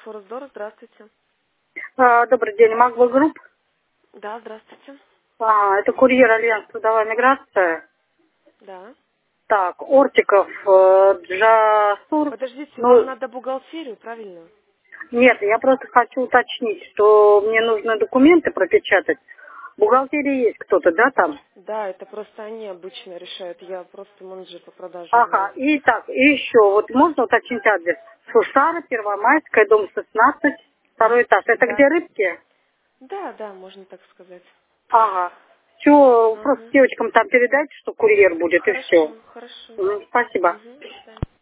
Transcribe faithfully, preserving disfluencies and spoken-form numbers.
Форсдор, здравствуйте. А, добрый день, Магва Групп. Да, здравствуйте. А, это курьер Альянс Трудовая миграция. Да. Так, Ортиков, э, Джасур. Подождите, вам Ну, надо бухгалтерию, правильно? нет, я просто хочу уточнить, что мне нужно документы пропечатать. В бухгалтерии есть кто-то, да, там? Да, это просто они обычно решают. Я просто менеджер по продажам у Ага, нас. и так, и еще, вот можно уточнить адрес? Сушара, Первомайская, дом шестнадцать, второй этаж. Это Да. где рыбки? Да, да, можно так сказать. Ага. Все, просто Ага. девочкам там передайте, что курьер будет, и все. Хорошо, хорошо. Спасибо. Угу, до свидания.